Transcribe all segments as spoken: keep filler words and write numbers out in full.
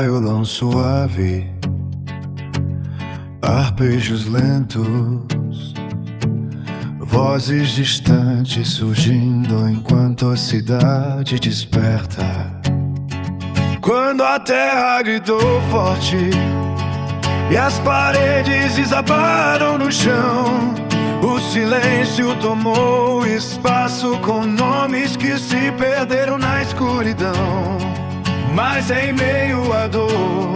violão suave, arpejos lentos, vozes distantes surgindo enquanto a cidade desperta. Quando a terra gritou forte e as paredes desabaram no chão, o silêncio tomou espaço com nomes que se perderam na escuridão. Mas em meio à dor,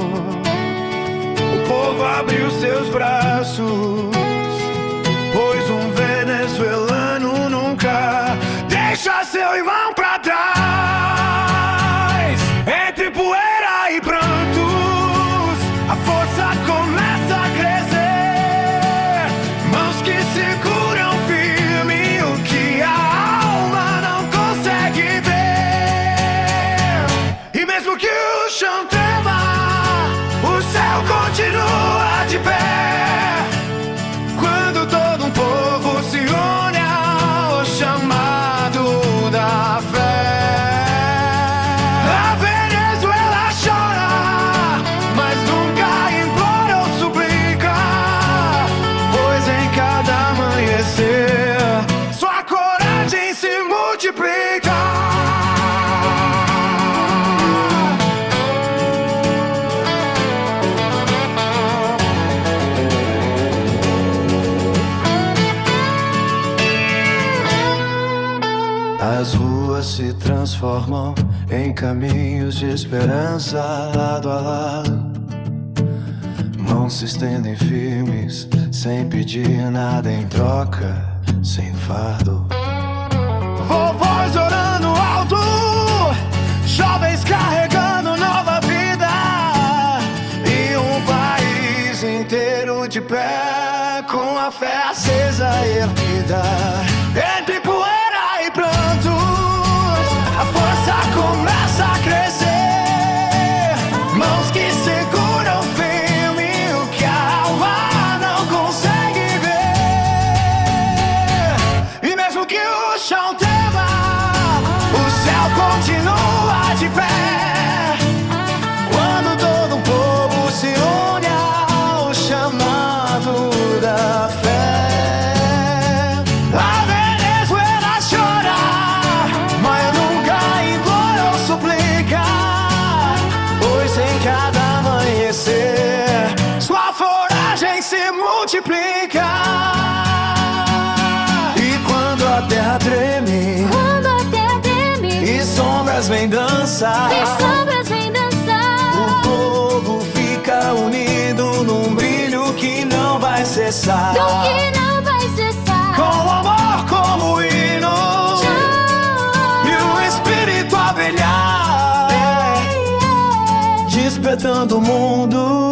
o povo abriu seus braços, pois um venezuelano nunca deixa seu irmão pra trás. Entre poeira e prantos, a força começa a crescer. Mãos que seguram firme o que a alma não consegue ver. E mesmo que o chão trema, o céu continua de pé. Quando todo um povo se une ao chamado da fé. A Venezuela chora, mas nunca implora ou suplica, pois em cada amanhecer sua coragem se multiplica. As ruas se transformam em caminhos de esperança, lado a lado. Mãos se estendem firmes, sem pedir nada em troca, sem fardo. Vovós orando alto, jovens carregando nova vida, e um país inteiro de pé, com a fé acesa e erguida. Entre poeira e prantos, a força começa a crescer. Mãos que seguram firme o que a alma não consegue ver. E mesmo que o chão trema, o céu continua de pé. Quando todo um povo se une ao chamado da fé. A Venezuela chora, mas nunca implora ou suplica, pois em cada amanhecer sua foragem se multiplica. E quando a terra treme, Quando a terra treme e sombras vêm dançar, e sombras vêm dançar, o povo fica unido num brilho que não vai cessar. do que não vai cessar. Com o amor como hino e o espírito a brilhar, despertando o mundo